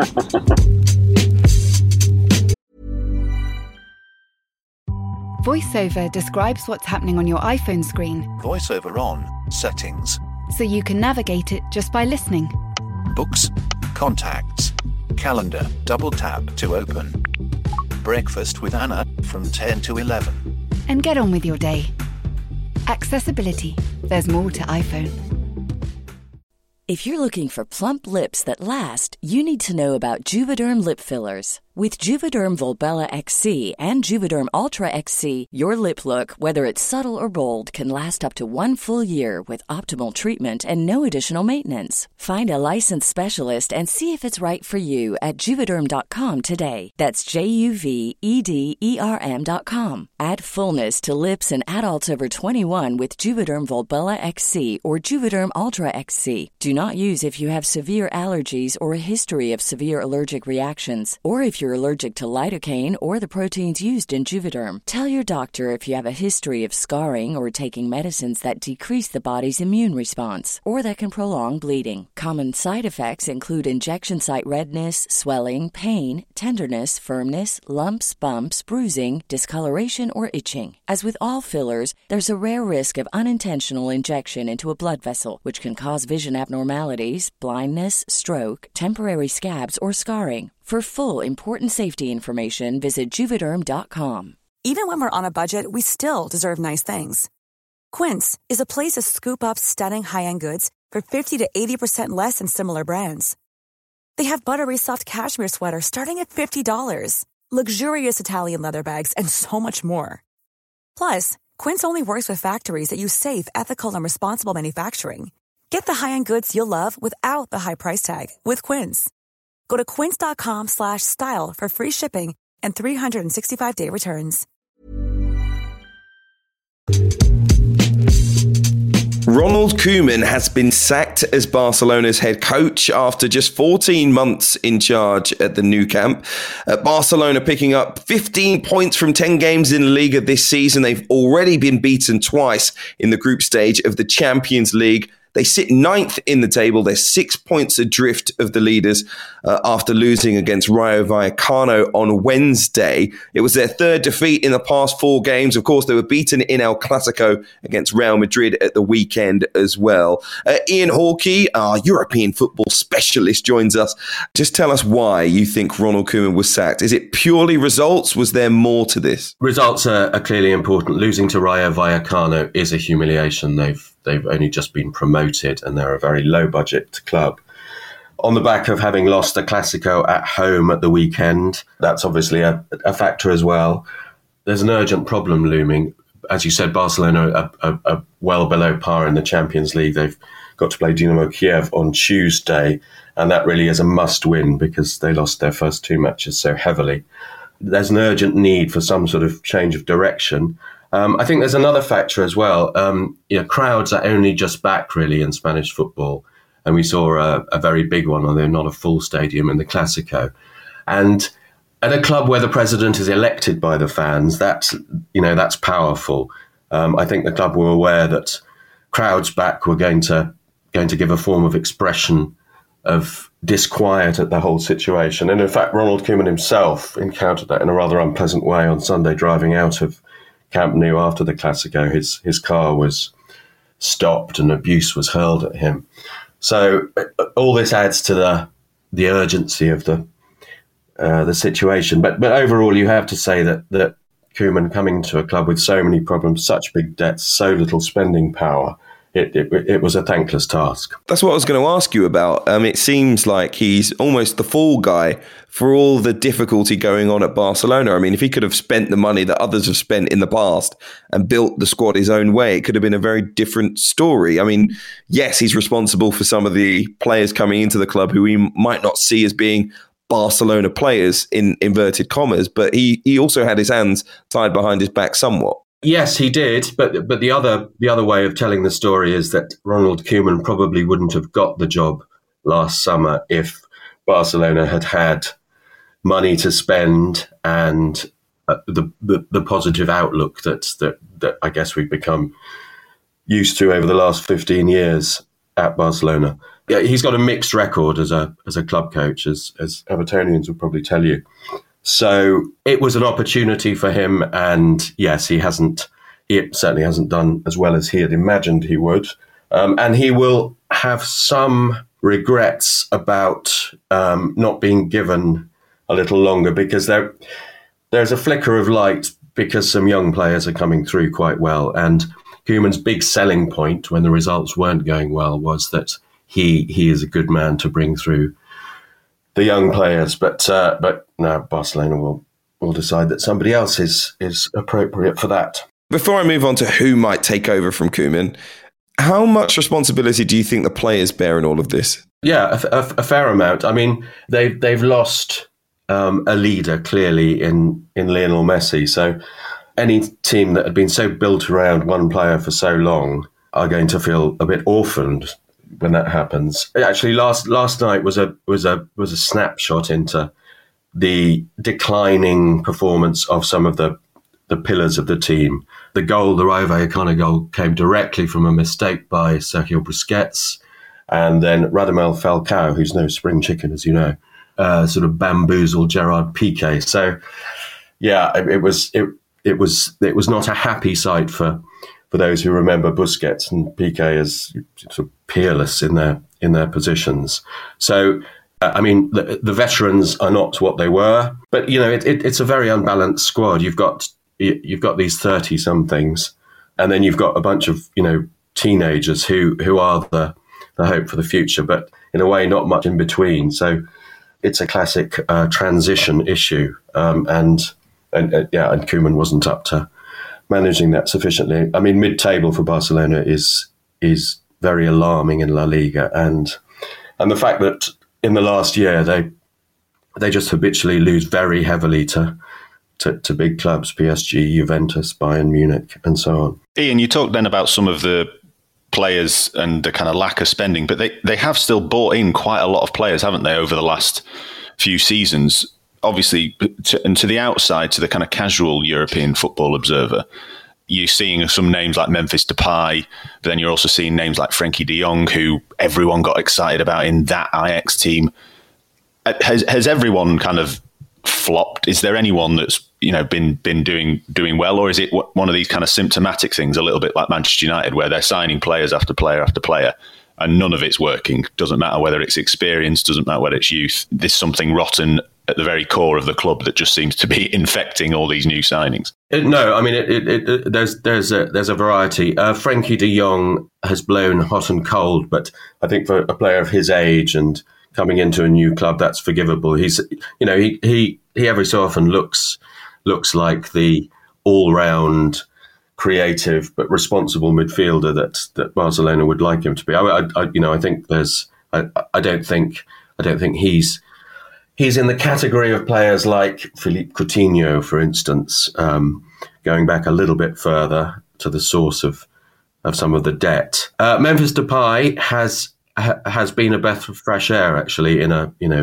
Speaker 1: VoiceOver describes what's happening on your iPhone screen,
Speaker 7: VoiceOver on, settings,
Speaker 1: so you can navigate it just by listening.
Speaker 7: books, contacts, calendar, double tap to open. Breakfast with Anna from 10 to 11.
Speaker 1: And get on with your day. Accessibility. There's more to iPhone.
Speaker 8: If you're looking for plump lips that last, you need to know about Juvederm lip fillers. With Juvederm Volbella XC and Juvederm Ultra XC, your lip look, whether it's subtle or bold, can last up to 1 full year with optimal treatment and no additional maintenance. Find a licensed specialist and see if it's right for you at Juvederm.com today. That's JUVEDERM.com. Add fullness to lips in adults over 21 with Juvederm Volbella XC or Juvederm Ultra XC. Do not use if you have severe allergies or a history of severe allergic reactions, or if you're allergic to lidocaine or the proteins used in Juvederm. Tell your doctor if you have a history of scarring or taking medicines that decrease the body's immune response or that can prolong bleeding. Common side effects include injection site redness, swelling, pain, tenderness, firmness, lumps, bumps, bruising, discoloration, or itching. As with all fillers, there's a rare risk of unintentional injection into a blood vessel, which can cause vision abnormalities, blindness, stroke, temporary scabs, or scarring. For full, important safety information, visit Juvederm.com.
Speaker 9: Even when we're on a budget, we still deserve nice things. Quince is a place to scoop up stunning high-end goods for 50 to 80% less than similar brands. They have buttery soft cashmere sweaters starting at $50, luxurious Italian leather bags, and so much more. Plus, Quince only works with factories that use safe, ethical, and responsible manufacturing. Get the high-end goods you'll love without the high price tag with Quince. Go to quince.com/style for free shipping and 365-day returns.
Speaker 3: Ronald Koeman has been sacked as Barcelona's head coach after just 14 months in charge at the Nou Camp. Barcelona picking up 15 points from 10 games in La Liga this season. They've already been beaten twice in the group stage of the Champions League. They sit 9th in the table. They're 6 points adrift of the leaders after losing against Rayo Vallecano on Wednesday. It was their third defeat in the past 4 games. Of course, they were beaten in El Clasico against Real Madrid at the weekend as well. Ian Hawkey, our European football specialist, joins us. Just tell us why you think Ronald Koeman was sacked. Is it purely results? Was there more to this?
Speaker 10: Results are clearly important. Losing to Rayo Vallecano is a humiliation. They've only just been promoted and they're a very low-budget club. On the back of having lost the Clasico at home at the weekend, that's obviously a factor as well. There's an urgent problem looming. As you said, Barcelona are well below par in the Champions League. They've got to play Dynamo Kiev on Tuesday, and that really is a must-win because they lost their first 2 matches so heavily. There's an urgent need for some sort of change of direction. I think there's another factor as well. Crowds are only just back, really, in Spanish football. And we saw a very big one, although not a full stadium, in the Clasico. And at a club where the president is elected by the fans, that's powerful. I think the club were aware that crowds back were going to give a form of expression of disquiet at the whole situation. And in fact, Ronald Koeman himself encountered that in a rather unpleasant way on Sunday, driving out of Camp Nou after the Clasico. His car was stopped and abuse was hurled at him. So all this adds to the urgency of the situation. But overall, you have to say that Koeman coming to a club with so many problems, such big debts, so little spending power, it was a thankless task.
Speaker 3: That's what I was going to ask you about. It seems like he's almost the fall guy for all the difficulty going on at Barcelona. I mean, if he could have spent the money that others have spent in the past and built the squad his own way, it could have been a very different story. I mean, yes, he's responsible for some of the players coming into the club who we might not see as being Barcelona players in inverted commas, but he also had his hands tied behind his back somewhat.
Speaker 10: Yes, he did. But the other way of telling the story is that Ronald Koeman probably wouldn't have got the job last summer if Barcelona had had money to spend and the positive outlook that I guess we've become used to over the last 15 years at Barcelona. Yeah, he's got a mixed record as a club coach, as Evertonians would probably tell you. So it was an opportunity for him, and yes, he certainly hasn't done as well as he had imagined he would, and he will have some regrets about not being given a little longer, because there's a flicker of light because some young players are coming through quite well, and Koeman's big selling point when the results weren't going well was that he is a good man to bring through the young players, but now Barcelona will decide that somebody else is appropriate for that.
Speaker 3: Before I move on to who might take over from Koeman, how much responsibility do you think the players bear in all of this?
Speaker 10: Yeah, a fair amount. I mean, they've lost a leader clearly in Lionel Messi. So any team that had been so built around one player for so long are going to feel a bit orphaned when that happens. Actually, last night was a snapshot into the declining performance of some of the pillars of the team. The Rayo Vallecano goal came directly from a mistake by Sergio Busquets, and then Radamel Falcao, who's no spring chicken, as you know, sort of bamboozled Gerard Piqué. So, yeah, it was not a happy sight for those who remember Busquets and Piqué as sort of peerless in their positions. So, I mean, the veterans are not what they were, but you know, it's a very unbalanced squad. You've got these 30-somethings, and then you've got a bunch of teenagers who are the hope for the future, but in a way, not much in between. So, it's a classic transition issue, and Koeman wasn't up to managing that sufficiently. I mean, mid-table for Barcelona is very alarming in La Liga, and the fact that in the last year they just habitually lose very heavily to big clubs, PSG, Juventus, Bayern Munich, and so on.
Speaker 6: Ian, you talked then about some of the players and the kind of lack of spending, but they have still bought in quite a lot of players, haven't they, over the last few seasons? Obviously, to the outside, to the kind of casual European football observer, you're seeing some names like Memphis Depay, but then you're also seeing names like Frenkie de Jong, who everyone got excited about in that Ajax team. Has everyone kind of flopped? Is there anyone that's been doing well, or is it one of these kind of symptomatic things, a little bit like Manchester United, where they're signing players after player after player, and none of it's working? Doesn't matter whether it's experience, doesn't matter whether it's youth. There's something rotten at the very core of the club that just seems to be infecting all these new signings.
Speaker 10: No, I mean there's a variety. Frenkie de Jong has blown hot and cold, but I think for a player of his age and coming into a new club, that's forgivable. He's he every so often looks like the all-round creative but responsible midfielder that Barcelona would like him to be. I think I don't think he's in the category of players like Philippe Coutinho, for instance, going back a little bit further to the source of some of the debt. Memphis Depay has been a breath of fresh air, actually, in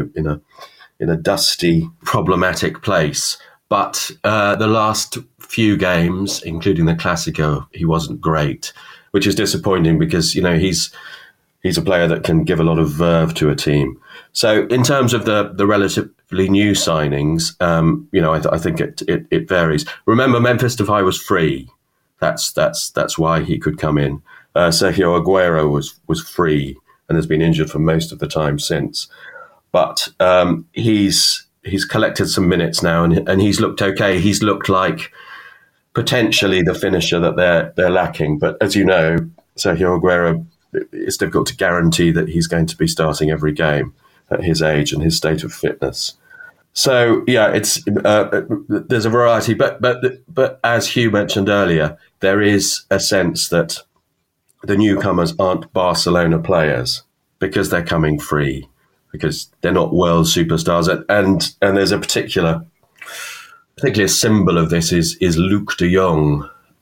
Speaker 10: a dusty, problematic place. But the last few games, including the Clásico, he wasn't great, which is disappointing because he's a player that can give a lot of verve to a team. So in terms of the relatively new signings, I think it varies. Remember, Memphis Depay was free. That's why he could come in. Sergio Aguero was free and has been injured for most of the time since. But he's collected some minutes now, and he's looked okay. He's looked like potentially the finisher that they're lacking. But as you know, Sergio Aguero, it's difficult to guarantee that he's going to be starting every game at his age and his state of fitness. So yeah, it's there's a variety, but as Hugh mentioned earlier, there is a sense that the newcomers aren't Barcelona players because they're coming free, because they're not world superstars, and there's a particular symbol of this is Luuk de Jong,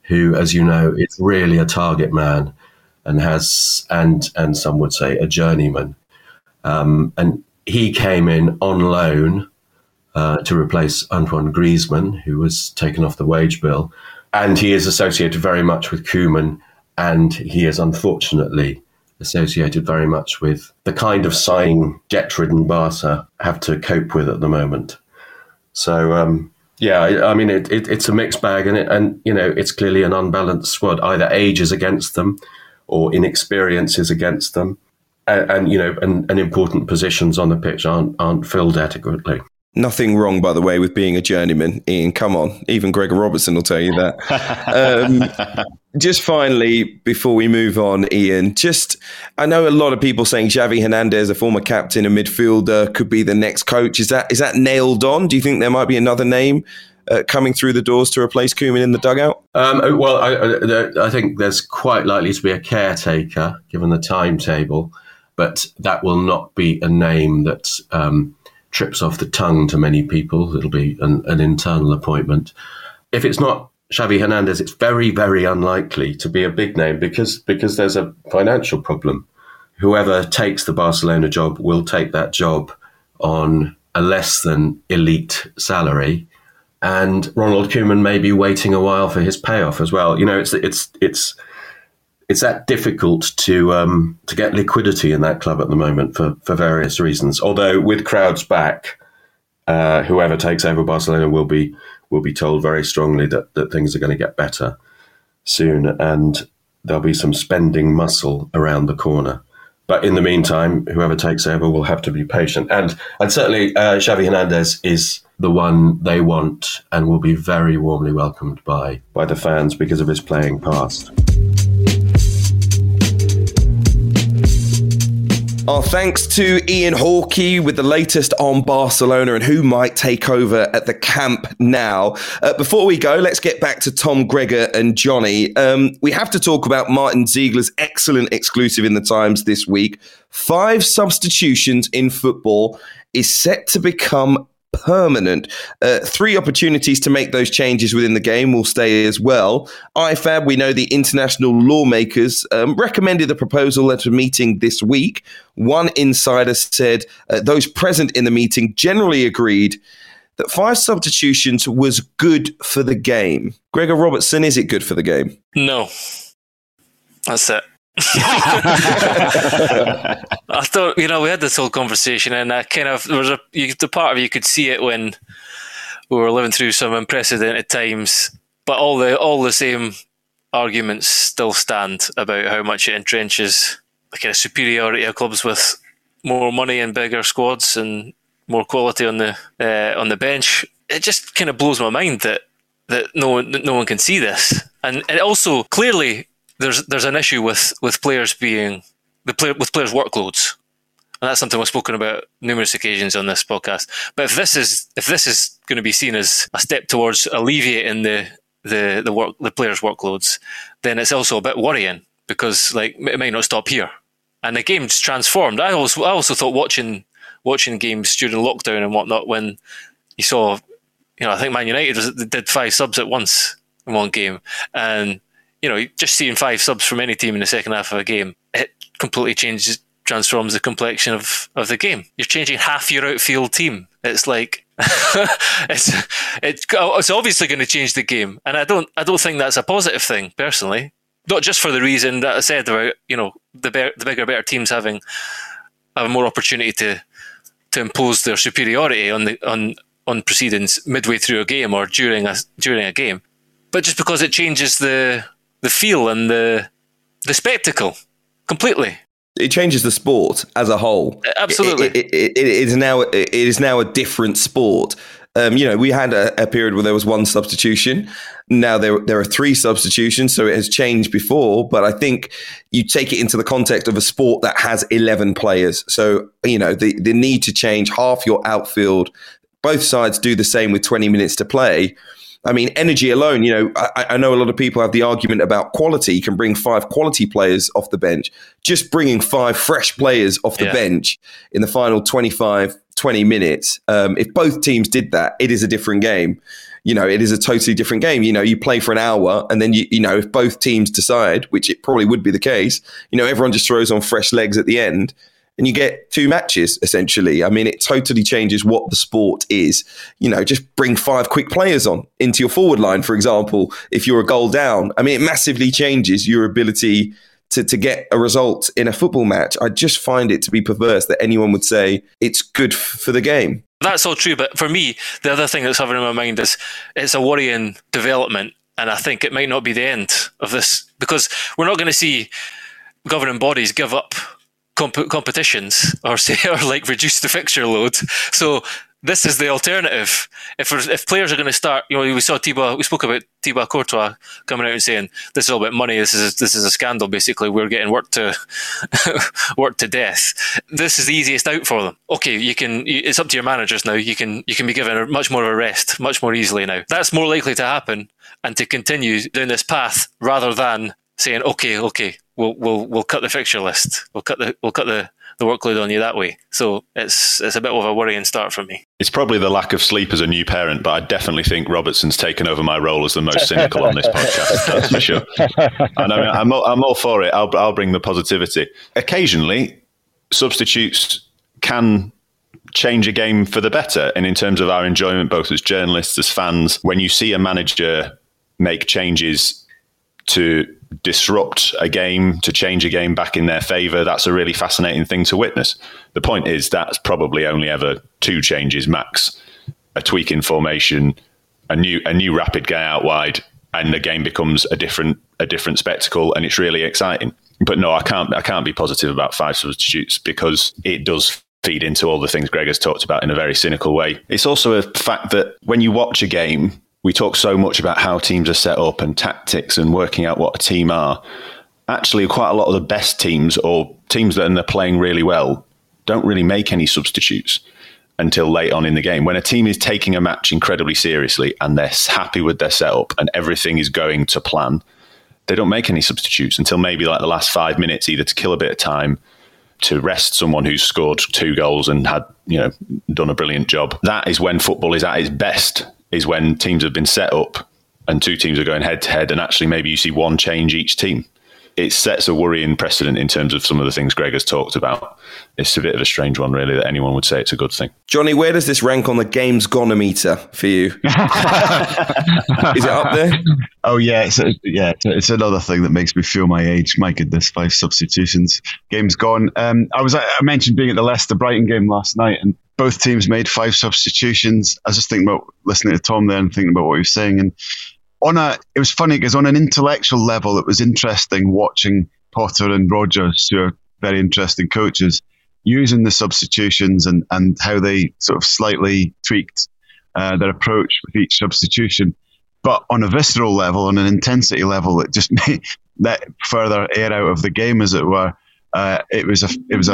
Speaker 10: who, as you know, is really a target man and and some would say a journeyman. And he came in on loan to replace Antoine Griezmann, who was taken off the wage bill. And he is associated very much with Koeman, and he is unfortunately associated very much with the kind of signing debt-ridden Barca have to cope with at the moment. So, I mean, it's a mixed bag, and it's clearly an unbalanced squad. Either age is against them, or inexperience is against them, and important positions on the pitch aren't filled adequately.
Speaker 3: Nothing wrong, by the way, with being a journeyman, Ian. Come on. Even Gregor Robertson will tell you that. Just finally, before we move on, Ian, I know a lot of people saying Xavi Hernandez, a former captain and midfielder, could be the next coach. Is that nailed on? Do you think there might be another name coming through the doors to replace Koeman in the dugout?
Speaker 10: I think there's quite likely to be a caretaker, given the timetable, but that will not be a name that trips off the tongue to many people. It'll be an internal appointment. If it's not Xavi Hernandez, it's very, very unlikely to be a big name because there's a financial problem. Whoever takes the Barcelona job will take that job on a less than elite salary, and Ronald Koeman may be waiting a while for his payoff as well. It's that difficult to get liquidity in that club at the moment for various reasons. Although with crowds back, whoever takes over Barcelona will be told very strongly that things are going to get better soon, and there'll be some spending muscle around the corner. But in the meantime, whoever takes over will have to be patient. And certainly Xavi Hernandez is the one they want and will be very warmly welcomed by the fans because of his playing past.
Speaker 3: Our thanks to Ian Hawkey with the latest on Barcelona and who might take over at the camp now. Before we go, let's get back to Tom, Gregor and Johnny. We have to talk about Martin Ziegler's excellent exclusive in the Times this week. 5 substitutions in football is set to become permanent. 3 opportunities to make those changes within the game will stay as well. IFAB, we know the international lawmakers recommended the proposal at a meeting this week. One insider said those present in the meeting generally agreed that 5 substitutions was good for the game. Gregor Robertson, is it good for the game?
Speaker 4: No. That's it. I thought, we had this whole conversation, and I kind of, the part of you could see it when we were living through some unprecedented times, but all the same arguments still stand about how much it entrenches the kind of superiority of clubs with more money and bigger squads and more quality on the bench. It just kind of blows my mind that no one can see this, and also clearly. There's an issue with players with players' workloads, and that's something we've spoken about numerous occasions on this podcast. But if this is going to be seen as a step towards alleviating the players' workloads, then it's also a bit worrying because it might not stop here, and the game's transformed. I also thought watching games during lockdown and whatnot, when you saw, I think Man United did 5 subs at once in one game, and just seeing 5 subs from any team in the second half of a game, it completely transforms the complexion of the game. You're changing half your outfield team. It's like it's obviously going to change the game, and I don't think that's a positive thing personally. Not just for the reason that I said about the bigger, better teams having more opportunity to impose their superiority on proceedings midway through a game or during a game, but just because it changes the feel and the spectacle completely.
Speaker 3: It changes the sport as a whole.
Speaker 4: Absolutely.
Speaker 3: It is now a different sport. We had a period where there was 1 substitution. Now there are 3 substitutions, so it has changed before. But I think you take it into the context of a sport that has 11 players. So, the need to change half your outfield, both sides do the same with 20 minutes to play. I mean, energy alone, I know a lot of people have the argument about quality. You can bring 5 quality players off the bench. Just bringing 5 fresh players off the bench in the final 20 minutes. If both teams did that, it is a different game. it is a totally different game. You play for an hour and then, if both teams decide, which it probably would be the case, everyone just throws on fresh legs at the end and you get 2 matches, essentially. I mean, it totally changes what the sport is. Just bring 5 quick players on into your forward line, for example, if you're a goal down. I mean, it massively changes your ability to get a result in a football match. I just find it to be perverse that anyone would say it's good for the game.
Speaker 4: That's all true, but for me, the other thing that's hovering in my mind is it's a worrying development, and I think it might not be the end of this, because we're not going to see governing bodies give up competitions or reduce the fixture load. So this is the alternative. If players are going to start, we spoke about Thibaut Courtois coming out and saying this is all about money. This is a scandal. Basically, we're getting worked to death. This is the easiest out for them. Okay, it's up to your managers now. You can be given much more of a rest, much more easily now. That's more likely to happen and to continue down this path rather than saying, okay, we'll cut the fixture list. We'll cut the workload on you that way. So it's a bit of a worrying start for me.
Speaker 6: It's probably the lack of sleep as a new parent, but I definitely think Robertson's taken over my role as the most cynical on this podcast. That's for sure. And I'm all for it. I'll bring the positivity. Occasionally, substitutes can change a game for the better. And in terms of our enjoyment, both as journalists, as fans, when you see a manager make changes to disrupt a game, to change a game back in their favour, that's a really fascinating thing to witness. The point is that's probably only ever 2 changes max, a tweak in formation, a new rapid guy out wide, and the game becomes a different spectacle, and it's really exciting. But no, I can't be positive about 5 substitutes, because it does feed into all the things Greg has talked about in a very cynical way. It's also a fact that when you watch a game, we talk so much about how teams are set up and tactics and working out what a team are. Actually, quite a lot of the best teams, or teams that are playing really well, don't really make any substitutes until late on in the game. When a team is taking a match incredibly seriously and they're happy with their setup and everything is going to plan, they don't make any substitutes until maybe like the last 5 minutes, either to kill a bit of time, to rest someone who's scored 2 goals and had, done a brilliant job. That is when football is at its best, is when teams have been set up and 2 teams are going head to head, and actually maybe you see 1 change each team. It sets a worrying precedent in terms of some of the things Greg has talked about. It's a bit of a strange one, really, that anyone would say it's a good thing.
Speaker 3: Johnny, where does this rank on the game's gonometer for you? Is it up there?
Speaker 5: Oh, yeah. It's another thing that makes me feel my age. My goodness, 5 substitutions. Game's gone. I mentioned being at the Leicester-Brighton game last night, and both teams made 5 substitutions. I was just thinking about listening to Tom there and thinking about what he was saying. And it was funny because on an intellectual level, it was interesting watching Potter and Rodgers, who are very interesting coaches, using the substitutions and how they sort of slightly tweaked their approach with each substitution. But on a visceral level, on an intensity level, it just made that further air out of the game, as it were. It was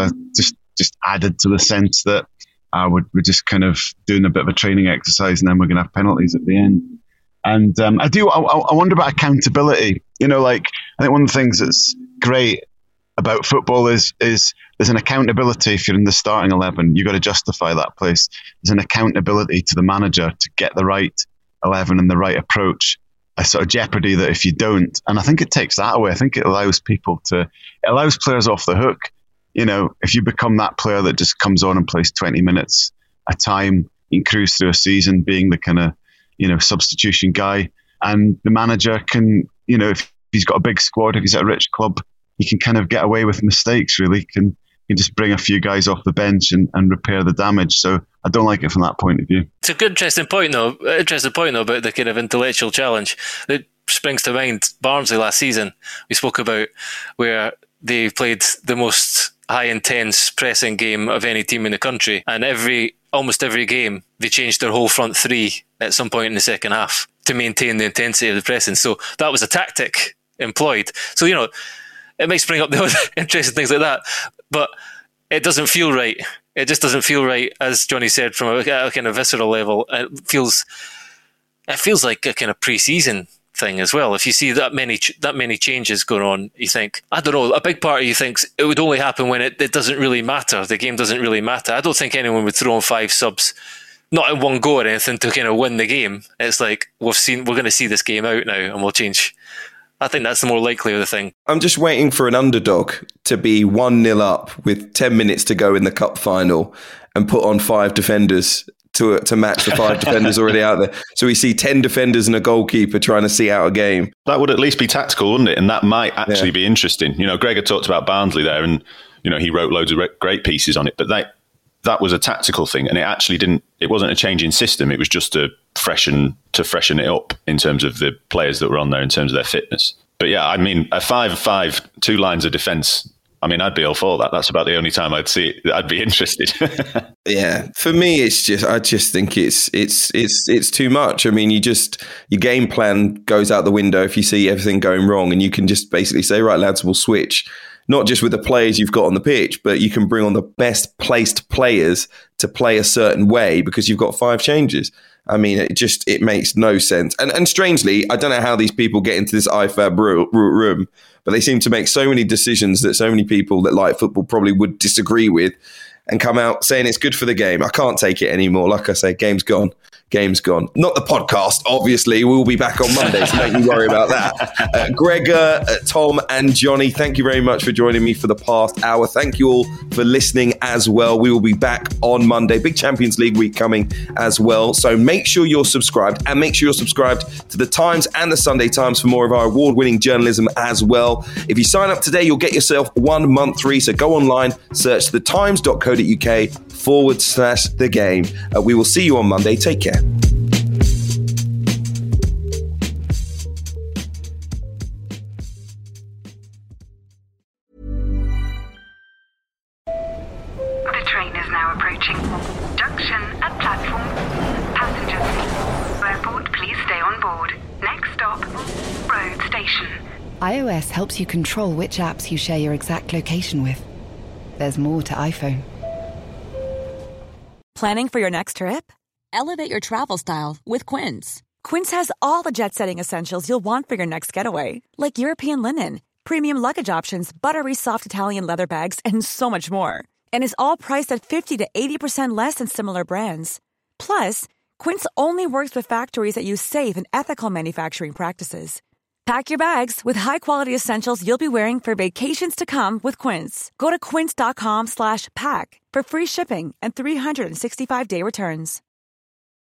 Speaker 5: just added to the sense that we're just kind of doing a bit of a training exercise, and then we're going to have penalties at the end. And I wonder about accountability. I think one of the things that's great about football is there's an accountability. If you're in the starting 11, you've got to justify that place. There's an accountability to the manager to get the right 11 and the right approach. A sort of jeopardy that if you don't, and I think it takes that away. I think it allows players off the hook. If you become that player that just comes on and plays 20 minutes a time, you can cruise through a season being the kind of substitution guy, and the manager can, if he's got a big squad, if he's at a rich club, he can kind of get away with mistakes, really. Can just bring a few guys off the bench and repair the damage. So I don't like it from that point of view.
Speaker 4: It's a good, interesting point though about the kind of intellectual challenge. It springs to mind Barnsley last season. We spoke about where they played the most high intense pressing game of any team in the country, and almost every game they changed their whole front 3 at some point in the second half to maintain the intensity of the pressing. So that was a tactic employed. So it may spring up the other interesting things like that, but it doesn't feel right. It just doesn't feel right, as Johnny said, from a kind of visceral level. It feels like a kind of pre-season thing as well. If you see that many changes going on, you think, I don't know, a big part of you thinks it would only happen when it doesn't really matter. The game doesn't really matter. I don't think anyone would throw on 5 subs not in one go or anything to kind of win the game. It's like we're going to see this game out now, and we'll change. I think that's the more likely of the thing.
Speaker 3: I'm just waiting for an underdog to be 1-0 up with 10 minutes to go in the cup final and put on 5 defenders to match the 5 defenders already out there. So we see 10 defenders and a goalkeeper trying to see out a game.
Speaker 6: That would at least be tactical, wouldn't it? And that might actually be interesting. Gregor talked about Barnsley there, and he wrote loads of great pieces on it, but that was a tactical thing, and it wasn't a change in system. It was just to freshen it up in terms of the players that were on there, in terms of their fitness. But yeah, I mean, a 5-5, 2 lines of defence, I mean, I'd be all for that. That's about the only time I'd see it. I'd be interested.
Speaker 3: Yeah, for me, I just think it's too much. I mean, your game plan goes out the window if you see everything going wrong, and you can just basically say, right, lads, we'll switch. Not just with the players you've got on the pitch, but you can bring on the best placed players to play a certain way because you've got 5 changes. I mean, it makes no sense. And strangely, I don't know how these people get into this IFAB room, but they seem to make so many decisions that so many people that like football probably would disagree with and come out saying it's good for the game. I can't take it anymore. Like I say, game's gone. Not the podcast, obviously. We'll be back on Monday, so don't you worry about that. Gregor, Tom and Johnny, thank you very much for joining me for the past hour. Thank you all for listening as well. We will be back on Monday. Big Champions League week coming as well. So make sure you're subscribed, and make sure you're subscribed to The Times and The Sunday Times for more of our award-winning journalism as well. If you sign up today, you'll get yourself 1 month free. So go online, search thetimes.co.uk/the game. We will see you on Monday. Take care.
Speaker 11: The train is now approaching. Junction at platform. Passengers. Airport, please stay on board. Next stop, road station.
Speaker 1: iOS helps you control which apps you share your exact location with. There's more to iPhone.
Speaker 9: Planning for your next trip?
Speaker 8: Elevate your travel style with Quince.
Speaker 9: Quince has all the jet-setting essentials you'll want for your next getaway, like European linen, premium luggage options, buttery soft Italian leather bags, and so much more. And is all priced at 50 to 80% less than similar brands. Plus, Quince only works with factories that use safe and ethical manufacturing practices. Pack your bags with high-quality essentials you'll be wearing for vacations to come with Quince. Go to quince.com/pack for free shipping and 365-day returns.